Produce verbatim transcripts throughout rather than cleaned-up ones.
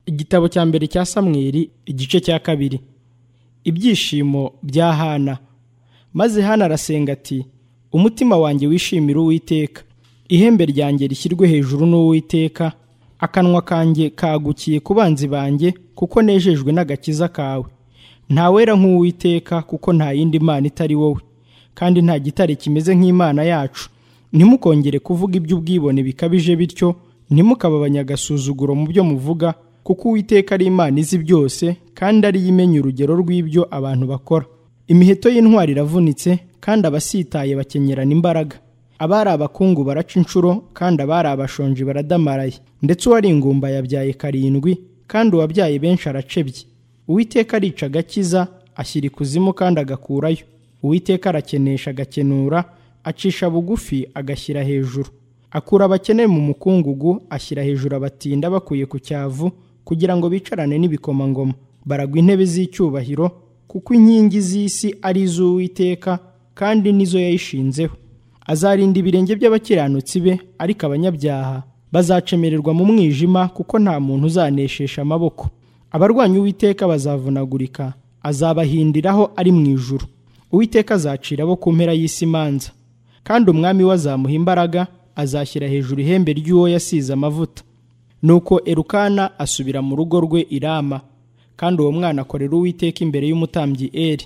Igitabo cya mbere cya Samweli igice cya kabiri. Ibyishimo bya Hana. Maze Hana arasenga ati, umutima wanjye wishimira Uwiteka, ihembe ryanjye rishyirwe hejuru n'Uwiteka, akanwa kanjye kagukiye ku banzi banjye, kuko nejejwe n'agakiza kawe. Nta wera nk'Uwiteka, kuko nta yindi mana itari wowe, kandi nta gitare kimeze nk'Imana yacu. Ntimukongere kuvuga iby'ubwibone bikabije bityo, ntimukaba abanyagasuzuguro mu byo muvuga, kuko Uwiteka ari Imana izi byose, kandi ari imenya urugero rw'ibyo abantu bakora. Imiheto y'intwari iravunitse, kandi abasitaye bakenyerana imbaraga. Abari abakungu baraca inshuro, kandi abari abashonji baradamaraye. Ndetse uwari ingumba yabyaye karindwi, kandi uwabyaye benshi aracebye. Uwiteka arica agakiza, ashyira ikuzimu kandi agakurayo. Uwiteka arakenesha agakenura, acisha bugufi agashyira hejuru. Akura abakene mu mukungugu, ashyira hejuru abatinda bakuye ku cyavu, kugira ngo bicarane n'ibikomangoma. Baragwa intebe z'icyubahiro, kuko inkingi z'isi ari iz'Uwiteka, kandi nizo yayishinzeho. Azarinda ibirenge by'abakiranutsi be, ariko abanyabyaha bazacemererwa mu mwijima, kuko nta muntu uzaneshesha amaboko. Abarwanya Uwiteka bazavunagurika, azabahindiraho ari mu ijuru. Uwiteka azacira abo ku mpera y'isi imanza, kandi umwami we azamuha imbaraga, azashyira hejuru ihembe ry'uwo yasize amavuta. Nuko Elukana asubira mu rugo rwe i Rama, kandi uwo mwana akorera Uwiteka imbere y'umutambyi Eli.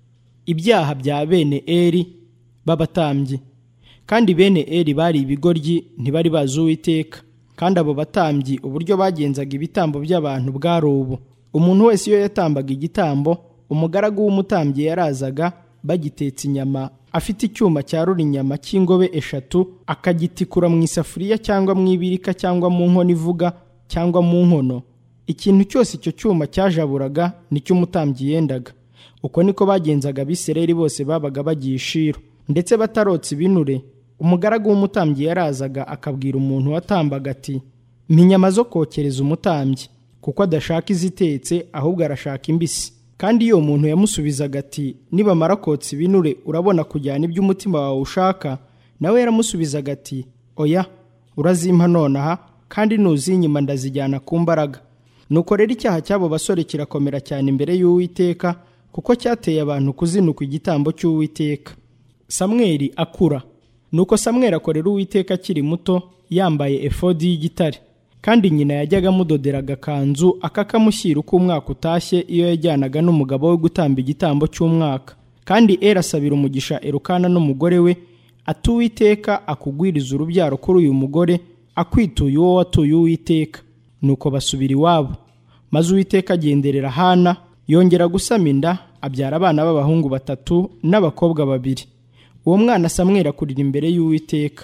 Ibyaha bya bene Eli b'abatambyi. Kandi bene Eli bari ibigoryi, ntibari bazi Uwiteka, kandi abo batambyi uburyo bagenzaga ibitambo by'abantu bwari ubu. Umuntu wese iyo yatambaga igitambo, umugaragu w'umutambyi yarazaga, bagitetse inyama, afite icyuma cyarura inyama cy'ingobe eshatu, akagitikura mu isafuriya cyangwa mu ibirika cyangwa mu nkono ivuga cyangwa mu nkono. Ikintu cyose icyo cyuma cyajaburaga nicyo umutambyi yendaga. Uko niko bagenzaga Abisirayeli bose babaga bagiye i Shilo. Ndetse batarotse ibinure, umugaragu w'umutambyi yarazaga akabwira umuntu watambaga ati, mpa inyama zo kokereza umutambyi, kuko adashaka izitetse ahubwo arashaka imbisi. Kandi iyo umuntu yamusubizaga ati, nibamara kotsa ibinure urabona kujyana ibyo umutima wawe ushaka, nawe yaramusubizaga ati, oya, urazimpa nonaha, kandi nuzinyima ndazijyana ku mbaraga. Nuko rero icyaha cy'abo basore kirakomera cyane imbere y'Uwiteka, kuko cyateye abantu kuzinuka igitambo cy'Uwiteka. Samweli akura. Nuko Samweli akorera Uwiteka akiri muto, yambaye efodi y'igitare. Kandi nyina yajyaga amudodera agakanzu, akakamushyira uko umwaka utashye iyo yajyanaga n'umugabo we gutamba igitambo cy'umwaka. Kandi Eli asabira umugisha Elukana n'umugore we, ati Uwiteka akugwiriza urubyaro kuri uyu mugore, akwituye uwo watuye Uwiteka. Nuko basubira iwabo. Maze Uwiteka agenderera Hana, yongera gusama inda, abyara abana b'abahungu batatu n'abakobwa babiri. Uwo mwana Samweli akurira imbere y'Uwiteka.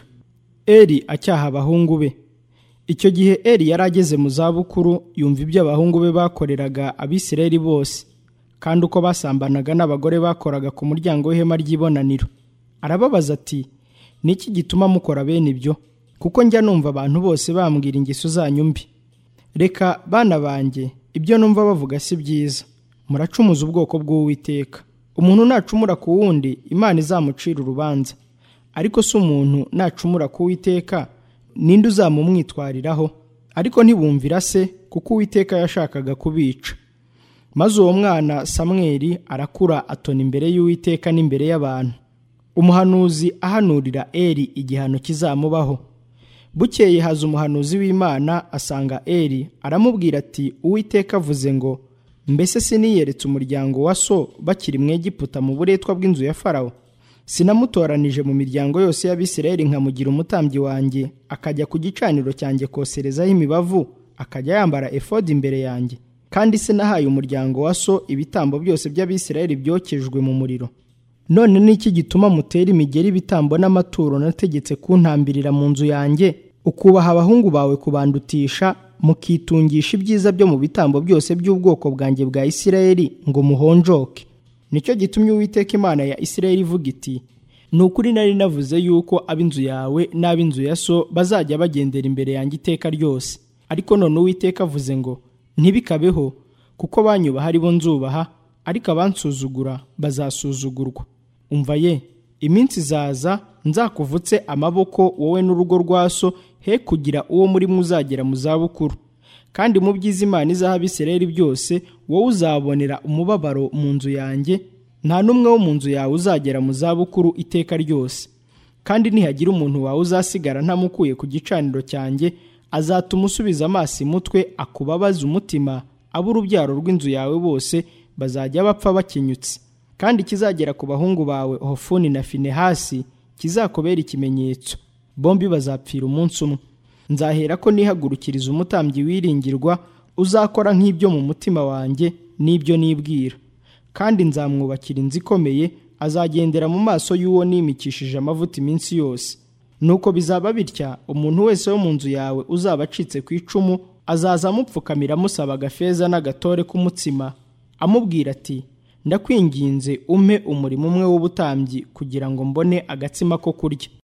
Eli acyaha abahungu be. Icyo gihe Eli yari ageze mu zabukuru, yumva ibyo abahungu be bakoreraga Abisirayeli bose, kandi uko basambanaga n'abagore bakoraga ku muryango w'ihema ry'ibonaniro. Arababaza ati, niki gituma mukora bene ibyo? Kuko njya numva abantu bose bambwira ingeso zanyu mbi. Reka bana banjye, ibyo numva bavuga si byiza. Muracumuza ubwoko bw'Uwiteka. Umuntu nacumura ku wundi, Imana izamucira urubanza. Ariko si umuntu nacumura ku Uwiteka, ninde uzamumwitwariraho? Ariko ntibumvira se, kuko Uwiteka yashakaga kubica. Maze uwo mwana Samweli arakura, atona imbere y'Uwiteka n'imbere y'abantu. Umuhanuzi ahanurira Eli igihano kizamubaho. Bukeye haza umuhanuzi w'Imana, asanga Eli, aramubwira ati, Uwiteka avuze ngo, mbese siniyeretse umuryango wa so bakiri mu Egiputa mu buretwa bw'inzu ya Farawo? Sinamutoranije mu miryango yose y'Abisirayeli nkamugira umutambyi wanjye, akajya ku gicaniro cyanjye koserezaho imibavu, akajya yambara efodi imbere yanjye? Kandi se nahaye umuryango wa so ibitambo byose by'Abisirayeli byokejwe mu muriro? None niki gituma mutera imigeri ibitambo n'amaturo nategetse kuntambirira mu nzu yanjye, ukubaha abahungu bawe kubandutisha, mukitungisha ibyiza byo mu bitambo byose by'ubwoko bwanjye bwa Isirayeli ngo muhonjoke? Nicyo gitumye Uwiteka Imana ya Isirayeli ivuga iti, nukuri nari navuze yuko ab'inzu yawe n'ab'inzu ya so bazajya bagendera imbere yanjye iteka ryose. Ariko none Uwiteka avuze ngo, ntibikabeho, kuko banyubaha ari bo nzubaha, ariko abansuzugura bazasuzugurwa. Umva ye, iminsi izaza nzakuvutse amaboko wowe n'urugo rwa so, he kugira uwo muri muzagera mu zabukuru. kandi mu byiza Imana izaha Abisirayeli byose wowe uzabonera umubabaro mu nzu yanjye, nta n'umwe wo mu nzu yawe uzagera mu zabukuru iteka ryose. Kandi nihagira umuntu wawe uzasigara ntamukuye ku gicaniro cyanjye, azatuma usubiza amaso imutwe, akubabaza umutima, abo urubyaro rw'inzu yawe bose bazajya bapfa bakenyutse. Kandi kizagera ku bahungu bawe Hofuni na Finehasi kizakubera ikimenyetso, bombi bazapfira umunsi umwe. Nzahera ko nihagurukiriza umutambyi wiringirwa uzakora nk'ibyo mu mutima wanjye n'ibyo nibwira, kandi nzamwubakira inzu ikomeye, azagendera mu maso y'uwo nimikishije amavuta iminsi yose. Nuko bizaba bitya, umuntu wese wo mu nzu yawe uzaba acitse ku icumu azaza amupfukamira amusaba agafeza n'agatore k'umutsima, amubwira ati, ndakwinginze umpe umurimo umwe w'ubutambyi kugira ngo mbone agatsima ko kurya.